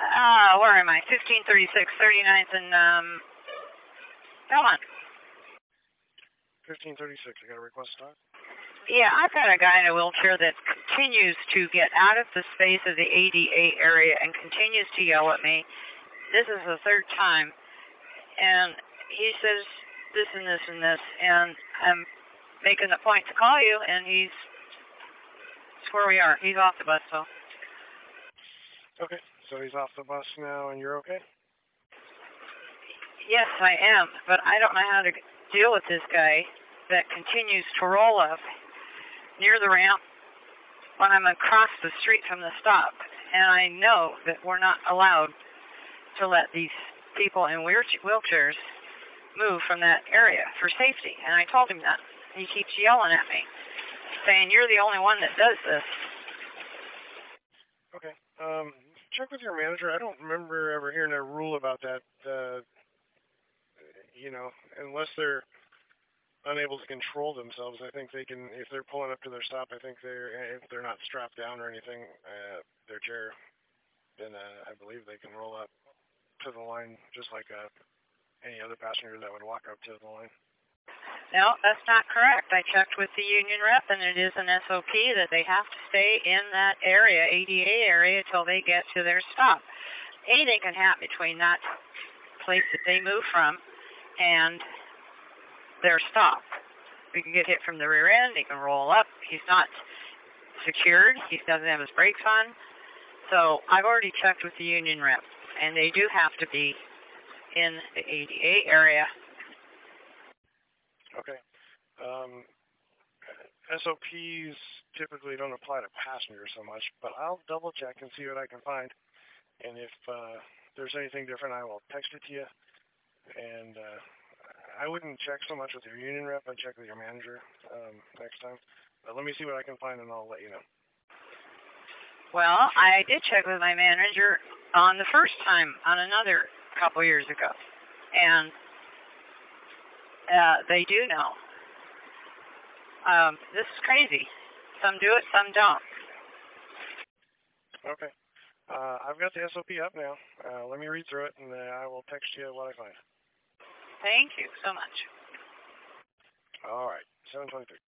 Where am I? 1536, 39th, and, come on. 1536, I got a request stop. Yeah, I've got a guy in a wheelchair that continues to get out of the space of the ADA area and continues to yell at me. This is the third time. And he says this and this and this. And I'm making the point to call you, and that's where we are. He's off the bus, so. Okay, so he's off the bus now, and you're okay? Yes, I am, but I don't know how to deal with this guy that continues to roll up near the ramp when I'm across the street from the stop. And I know that we're not allowed to let these people in wheelchairs move from that area for safety. And I told him that. He keeps yelling at me, saying, you're the only one that does this. Okay. Check with your manager. I don't remember ever hearing a rule about that. Unless they're unable to control themselves, I think they can, if they're pulling up to their stop, I think if they're not strapped down or anything, their chair, then I believe they can roll up to the line just like any other passenger that would walk up to the line. No, that's not correct. I checked with the union rep, and it is an SOP that they have to stay in that area, ADA area, until they get to their stop. Anything can happen between that place that they move from and their stop. We can get hit from the rear end. He can roll up. He's not secured. He doesn't have his brakes on. So I've already checked with the union rep, and they do have to be in the ADA area. Okay. SOPs typically don't apply to passengers so much, but I'll double check and see what I can find. And if there's anything different, I will text it to you. And I wouldn't check so much with your union rep. I'd check with your manager next time. But let me see what I can find, and I'll let you know. Well, I did check with my manager on the first time on another couple years ago. And they do know. This is crazy. Some do it, some don't. Okay. I've got the SOP up now. Let me read through it, and I will text you what I find. Thank you so much. All right. 7:23.